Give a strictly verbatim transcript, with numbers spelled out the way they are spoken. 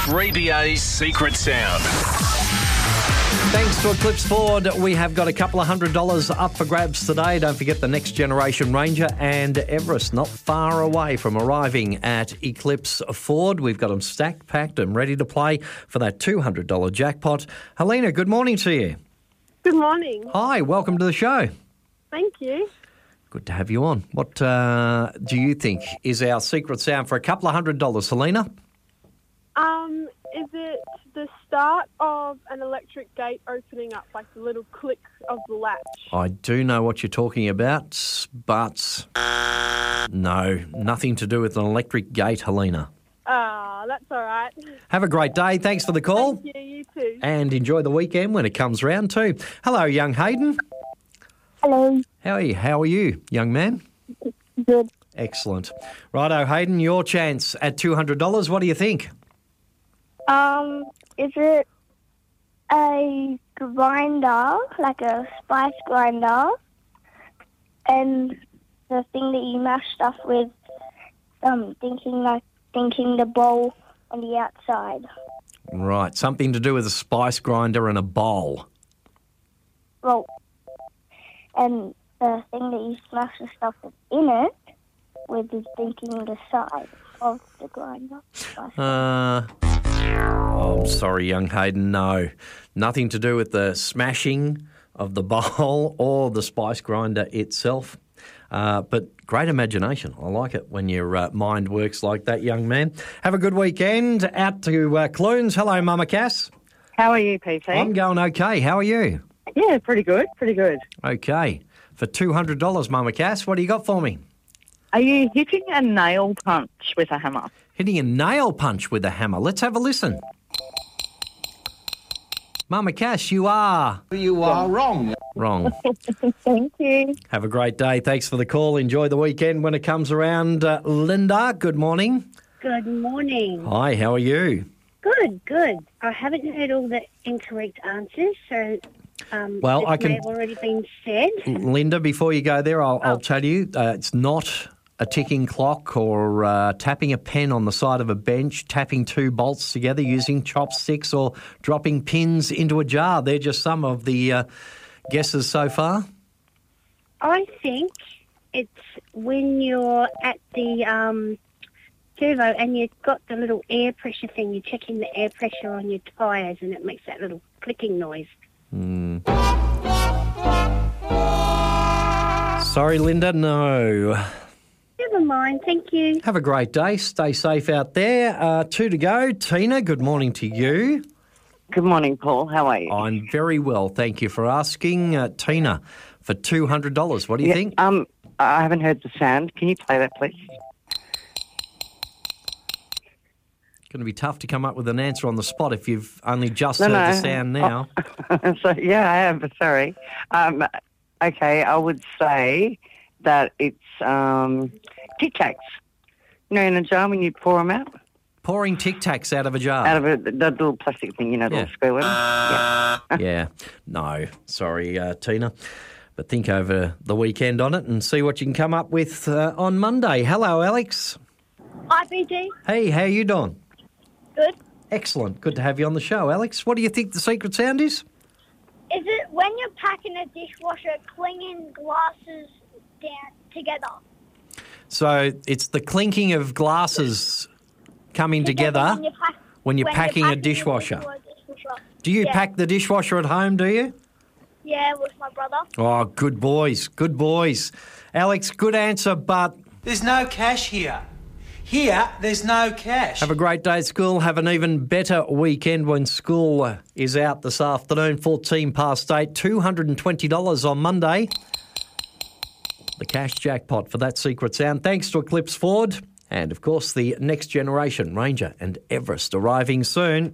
three B A's Secret Sound. Thanks to Eclipse Ford, we have got a couple of hundred dollars up for grabs today. Don't forget the Next Generation Ranger and Everest not far away from arriving at Eclipse Ford. We've got them stacked, packed and ready to play for that two hundred dollars jackpot. Helena, good morning to you. Good morning. Hi, welcome to the show. Thank you. Good to have you on. What uh, do you think is our secret sound for a couple of hundred dollars, Helena? Um, is it the start of an electric gate opening up, like the little click of the latch? I do know what you're talking about, but no, nothing to do with an electric gate, Helena. Ah, that's all right. Have a great day. Thanks for the call. Thank you, you too. And enjoy the weekend when it comes round too. Hello, young Hayden. Hello. How are you? How are you, young man? Good. Excellent. Righto, Hayden, your chance at two hundred dollars. What do you think? Um, is it a grinder, like a spice grinder, and the thing that you mash stuff with, um, thinking like thinking the bowl on the outside? Right, something to do with a spice grinder and a bowl. Well, and the thing that you smash the stuff with in it with is thinking the side of the grinder. Spice Uh, oh, I'm sorry, young Hayden. No, nothing to do with the smashing of the bowl or the spice grinder itself. Uh, but great imagination. I like it when your uh, mind works like that, young man. Have a good weekend. Out to uh, Clunes. Hello, Mama Cass. How are you, P T? I'm going okay. How are you? Yeah, pretty good, pretty good. Okay. For two hundred dollars, Mama Cass, what do you got for me? Are you hitting a nail punch with a hammer? Hitting a nail punch with a hammer. Let's have a listen. Mama Cass, you are... You are wrong. Wrong. Thank you. Have a great day. Thanks for the call. Enjoy the weekend when it comes around. Uh, Linda, good morning. Good morning. Hi, how are you? Good, good. I haven't heard all the incorrect answers, so um, Well, this I can- may have already been said. Linda, before you go there, I'll, I'll Oh. tell you, uh, it's not a ticking clock or uh, tapping a pen on the side of a bench, tapping two bolts together using chopsticks or dropping pins into a jar. They're just some of the uh, guesses so far. I think it's when you're at the um, servo and you've got the little air pressure thing, you're checking the air pressure on your tyres and it makes that little clicking noise. Sorry, Linda, no. Never mind, thank you. Have a great day. Stay safe out there. Uh, two to go. Tina, good morning to you. Good morning, Paul. How are you? I'm very well, thank you for asking. Uh, Tina, for two hundred dollars, what do you yeah, think? Um, I haven't heard the sound. Can you play that, please? Going to be tough to come up with an answer on the spot if you've only just No, heard no. the sound now. Oh, so yeah, I am. Sorry. Um, okay, I would say that it's um, Tic Tacs. You know, in a jar when you pour them out Pouring Tic Tacs out of a jar. out of a, the little plastic thing, you know, the Yeah. little square one. Yeah. Yeah, no, sorry, uh, Tina. But think over the weekend on it and see what you can come up with uh, on Monday. Hello, Alex. Hi, P T. Hey, how you doing? Good. Excellent. Good to have you on the show, Alex. What do you think the secret sound is? Is it when you're packing a dishwasher, clinging glasses down together? So it's the clinking of glasses coming together When you're, pack- when you're when packing a packing dishwasher. into a dishwasher. Do you Yeah. pack the dishwasher at home, do you? Yeah, with my brother. Oh, good boys, good boys. Alex, good answer, but There's no cash here. Here, there's no cash. have a great day at school. Have an even better weekend when school uh, is out this afternoon. fourteen past eight, two hundred twenty dollars on Monday. The cash jackpot for that secret sound. Thanks to Eclipse Ford. And, of course, the Next Generation Ranger and Everest arriving soon.